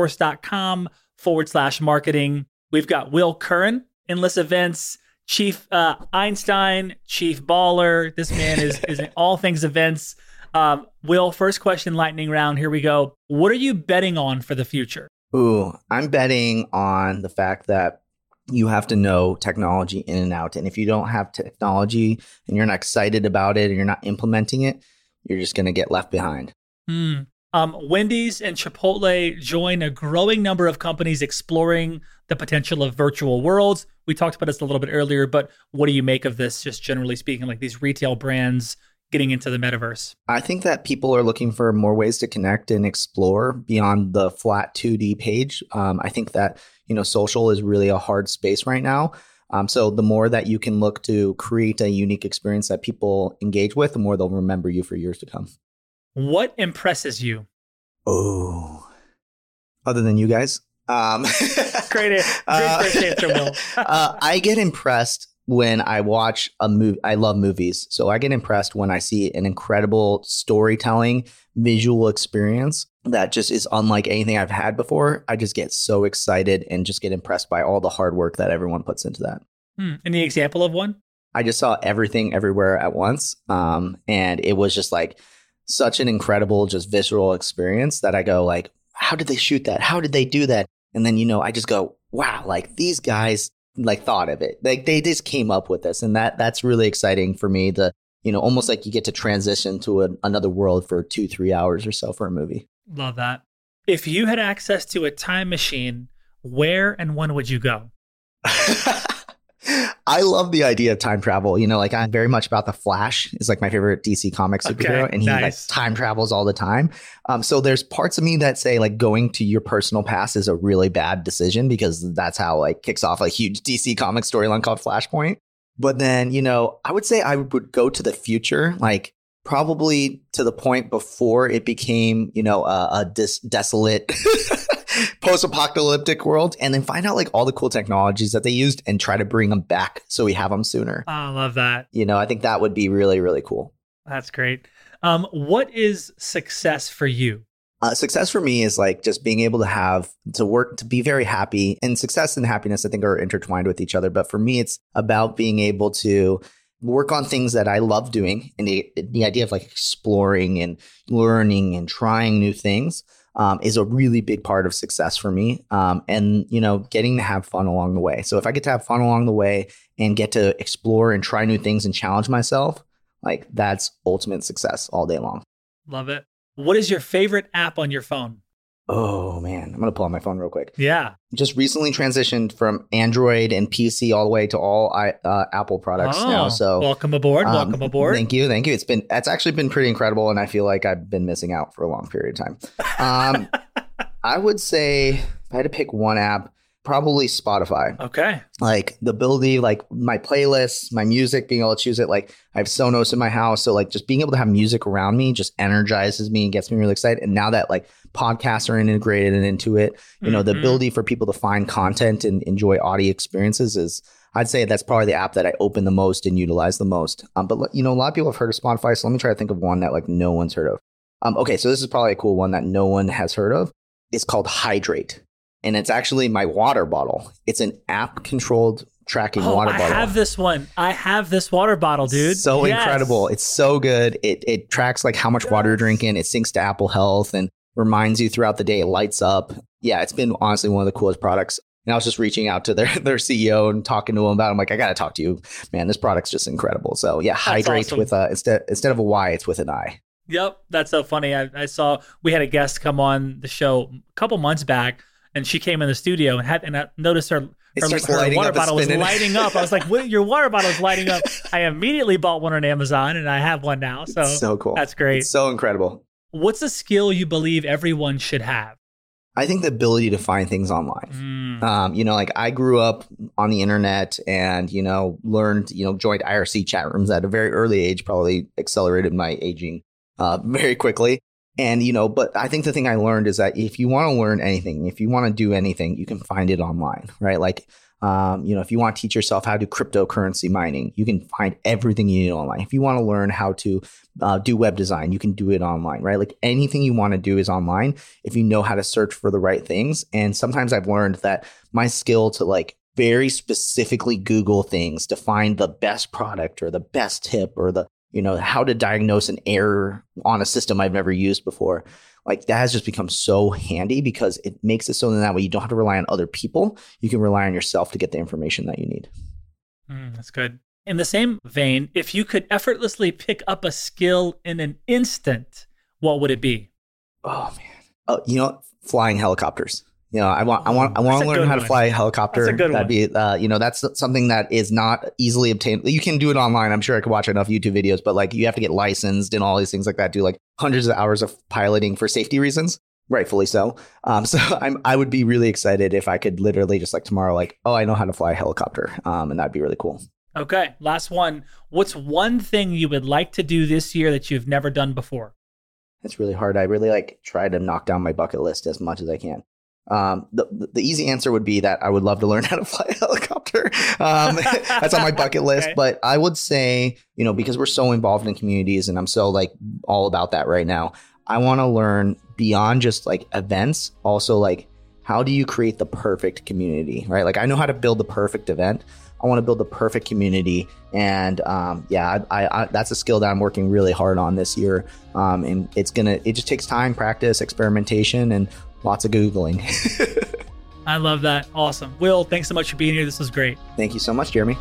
salesforce.com/marketing. We've got Will Curran, Endless Events, Chief Einstein, Chief Baller. This man is in all things events. Will, first question, lightning round. Here we go. What are you betting on for the future? Ooh, I'm betting on the fact that you have to know technology in and out. And if you don't have technology and you're not excited about it and you're not implementing it, you're just going to get left behind. Wendy's and Chipotle join a growing number of companies exploring the potential of virtual worlds. We talked about this a little bit earlier, but what do you make of this, just generally speaking, like these retail brands getting into the metaverse? I think that people are looking for more ways to connect and explore beyond the flat 2D page. I think that, social is really a hard space right now. So the more that you can look to create a unique experience that people engage with, the more they'll remember you for years to come. What impresses you? Oh, other than you guys? Great first answer, Will. I get impressed when I watch a movie. I love movies. So I get impressed when I see an incredible storytelling visual experience that just is unlike anything I've had before. I just get so excited and just get impressed by all the hard work that everyone puts into that. Any example of one? I just saw Everything Everywhere at Once. And it was just like such an incredible, just visceral experience that I go like, how did they shoot that? How did they do that? And then, I just go, wow, like these guys like thought of it. Like they just came up with this. And that's really exciting for me to, almost like you get to transition to another world for 2-3 hours or so for a movie. Love that. If you had access to a time machine, where and when would you go? I love the idea of time travel. You know, like I'm very much about the Flash. Is like my favorite DC comic superhero, and he like time travels all the time. So there's parts of me that say like going to your personal past is a really bad decision because that's how like kicks off a huge DC comic storyline called Flashpoint. But then, you know, I would say I would go to the future, like probably to the point before it became, you know, a desolate post-apocalyptic world, and then find out like all the cool technologies that they used and try to bring them back so we have them sooner. I love that. You know, I think that would be really, really cool. That's great. What is success for you? Success for me is like just being able to work, to be very happy. And success and happiness, I think, are intertwined with each other. But for me, it's about being able to work on things that I love doing. And the idea of like exploring and learning and trying new things is a really big part of success for me. And, you know, getting to have fun along the way. So if I get to have fun along the way and get to explore and try new things and challenge myself, like that's ultimate success all day long. Love it. What is your favorite app on your phone? Oh, man. I'm going to pull out my phone real quick. Yeah. Just recently transitioned from Android and PC all the way to all Apple products now. So welcome aboard. Welcome aboard. Thank you. Thank you. It's actually been pretty incredible. And I feel like I've been missing out for a long period of time. I would say if I had to pick one app, probably Spotify. Okay. Like the ability, like my playlists, my music, being able to choose it. Like I have Sonos in my house. So like just being able to have music around me just energizes me and gets me really excited. And now that like podcasts are integrated and into it, you know, the ability for people to find content and enjoy audio experiences is, I'd say that's probably the app that I open the most and utilize the most. But you know, a lot of people have heard of Spotify. So let me try to think of one that like no one's heard of. Okay. So this is probably a cool one that no one has heard of. It's called Hydrate. And it's actually my water bottle. It's an app-controlled tracking water bottle. I have this one. I have this water bottle, dude. So incredible. It's so good. It tracks like how much water you're drinking. It syncs to Apple Health and reminds you throughout the day. It lights up. Yeah, it's been honestly one of the coolest products. And I was just reaching out to their CEO and talking to him about it. I'm like, I got to talk to you. Man, this product's just incredible. So yeah, Hydrate awesome. With instead of a Y, it's with an I. Yep. That's so funny. I saw we had a guest come on the show a couple months back. And she came in the studio and I noticed her water bottle was lighting up. I was like, your water bottle is lighting up. I immediately bought one on Amazon and I have one now. So cool. That's great. It's so incredible. What's a skill you believe everyone should have? I think the ability to find things online. You know, like I grew up on the internet and, you know, learned, you know, joined IRC chat rooms at a very early age, probably accelerated my aging very quickly. And, you know, but I think the thing I learned is that if you want to learn anything, if you want to do anything, you can find it online, right? Like, you know, if you want to teach yourself how to do cryptocurrency mining, you can find everything you need online. If you want to learn how to do web design, you can do it online, right? Like anything you want to do is online if you know how to search for the right things. And sometimes I've learned that my skill to like very specifically Google things to find the best product or the best tip or the, you know, how to diagnose an error on a system I've never used before. Like that has just become so handy because it makes it so that way you don't have to rely on other people. You can rely on yourself to get the information that you need. That's good. In the same vein, if you could effortlessly pick up a skill in an instant, what would it be? Oh man. Oh, you know, flying helicopters. You know, I want to learn how to fly a helicopter. That's a good That'd be, you know, that's something that is not easily obtained. You can do it online. I'm sure I could watch enough YouTube videos, but like you have to get licensed and all these things like that. Do like hundreds of hours of piloting for safety reasons, rightfully so. So I would be really excited if I could literally just like tomorrow, like, oh, I know how to fly a helicopter, and that'd be really cool. Okay, last one. What's one thing you would like to do this year that you've never done before? It's really hard. I really like try to knock down my bucket list as much as I can. The easy answer would be that I would love to learn how to fly a helicopter. That's on my bucket list. Okay. But I would say, you know, because we're so involved in communities and I'm so like all about that right now, I want to learn beyond just like events, also like how do you create the perfect community, right? Like I know how to build the perfect event. I want to build the perfect community. And I that's a skill that I'm working really hard on this year. And it just takes time, practice, experimentation, and lots of Googling. I love that. Awesome. Will, thanks so much for being here. This was great. Thank you so much, Jeremy.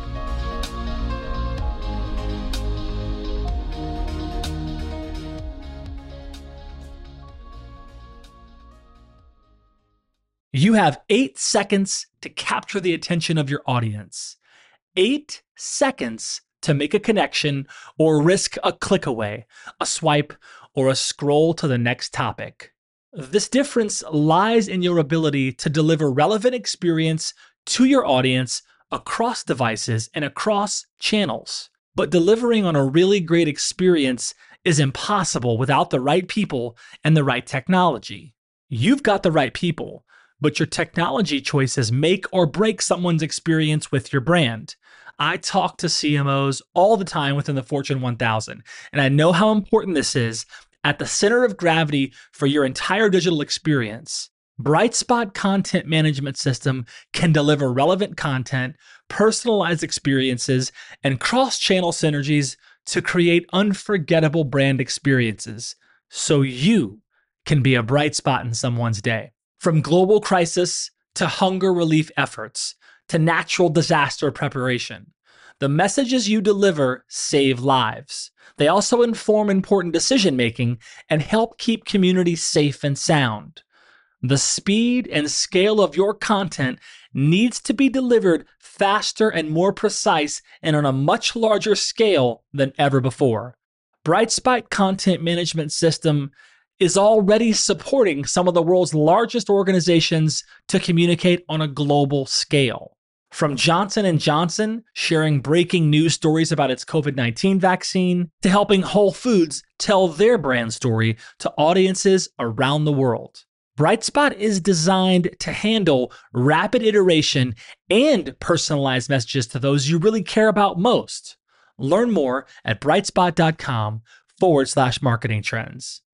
You have 8 seconds to capture the attention of your audience. 8 seconds to make a connection or risk a click away, a swipe, or a scroll to the next topic. This difference lies in your ability to deliver relevant experience to your audience across devices and across channels. But delivering on a really great experience is impossible without the right people and the right technology. You've got the right people, but your technology choices make or break someone's experience with your brand. I talk to CMOs all the time within the Fortune 1000, and I know how important this is at the center of gravity for your entire digital experience. Brightspot Content Management System can deliver relevant content, personalized experiences, and cross-channel synergies to create unforgettable brand experiences, so you can be a bright spot in someone's day. From global crisis to hunger relief efforts to natural disaster preparation, the messages you deliver save lives. They also inform important decision-making and help keep communities safe and sound. The speed and scale of your content needs to be delivered faster and more precise and on a much larger scale than ever before. Brightspot Content Management System is already supporting some of the world's largest organizations to communicate on a global scale. From Johnson & Johnson sharing breaking news stories about its COVID-19 vaccine, to helping Whole Foods tell their brand story to audiences around the world. Brightspot is designed to handle rapid iteration and personalized messages to those you really care about most. Learn more at brightspot.com/marketing trends.